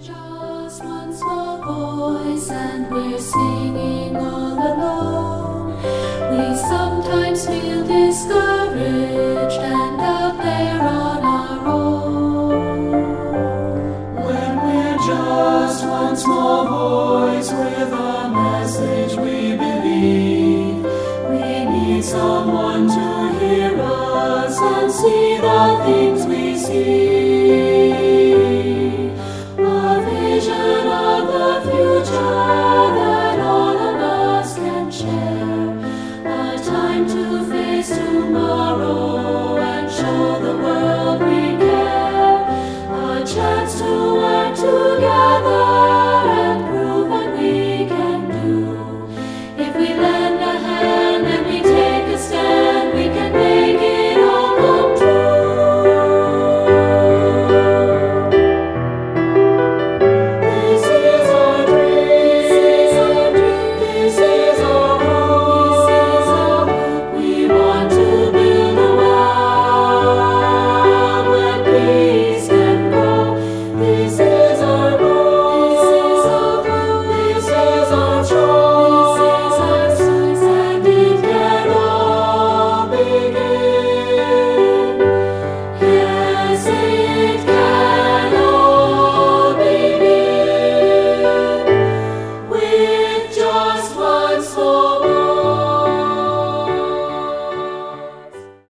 Just one small voice and we're singing all alone. We sometimes feel discouraged and out there on our own. When we're just one small voice with a message we believe, we need someone to hear us and see the things we see. That all of us can share, a time to face tomorrow and show the world we care, a chance to work together.